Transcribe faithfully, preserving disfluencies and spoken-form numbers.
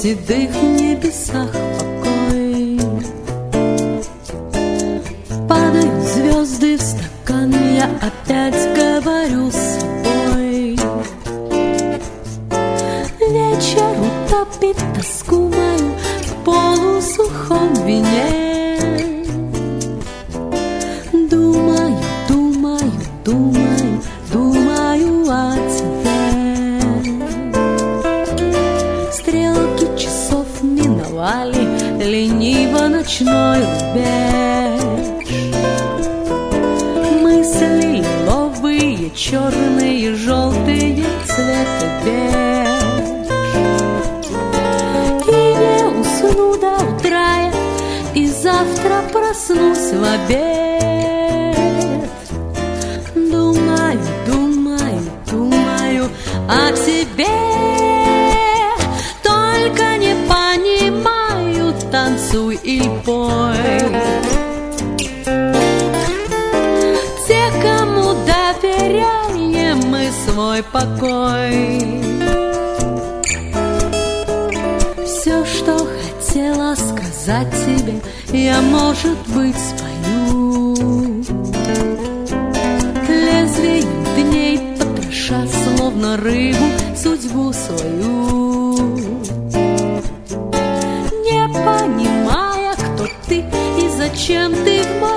седых небесах покой. Падают звезды в стакан, я опять говорю с собой. Вечер утопит тоску мою в полусухом вине. Думаю, думаю, думаю, думаю о тебе. Стрелки часов миновали, лениво ночной рубеж. Мысли лиловые, черные, желтые, цвета беж. И не усну до утра я, и завтра проснусь в обед. Думаю, думаю, думаю о тебе. Только не понимаю, танцуй и пой. Те, кому доверяем мы свой покой. Все, что хотела сказать тебе, я, может быть, спою. Лезвием дней потроша, словно рыбу, судьбу свою. Не понимая, кто ты и зачем ты в моей